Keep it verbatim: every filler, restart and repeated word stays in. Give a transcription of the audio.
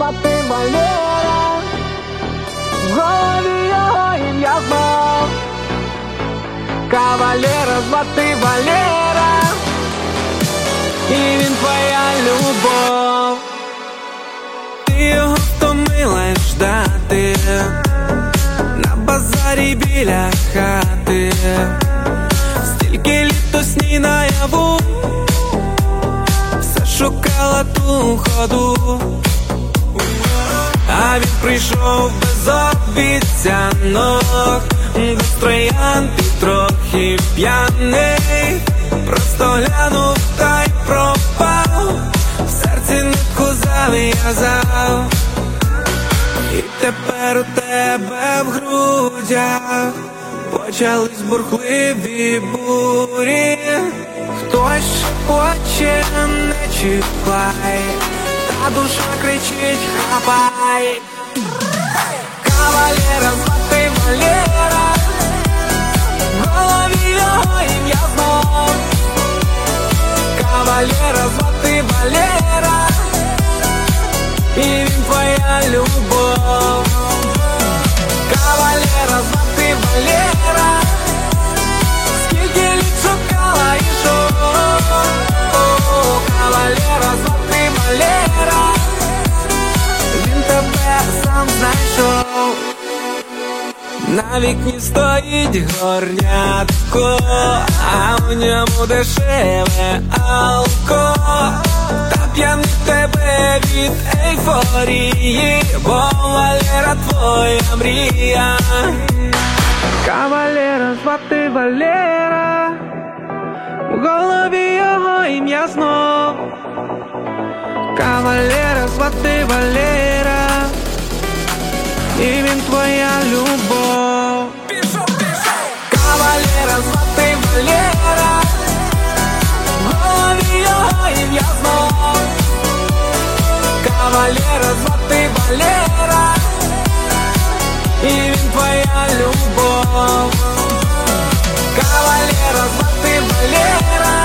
звати Валера, в голові його ім'я знов. Кавалера звати Валера, і він твоя любов. Ти його втомилась ждати на базарі біля хати. Стільки літ у сні наяву, все шукала ту ходу. А він прийшов без обіцянок, без троянд і трохи п'яний. Просто глянув та й пропав, в серці нитку зав'язав. І тепер у тебе в грудях почались бурхливі бурі. Хтось хоче, не чіпай, та душа кричить хапай. Кавалера звати Валера, в голові його ім'я знов. Кавалера звати Валера, і він твоя любов. Кавалера звати Валера, скільки літ шукала і шов. Кавалера звати Валера, він тебе сам знайшов. На вікні стоїть горнятко, а в ньому дешеве алко. Та п'яний тебе від ейфорії, бо Валера твоя мрія. Кавалера звати Валера, в голові його ім'я знов. Кавалера звати Валера, і він твоя любов. Кавалера звати Валера, в голові його ім'я знов. Кавалера звати Валера, і він твоя любов. Кавалера звати Валера,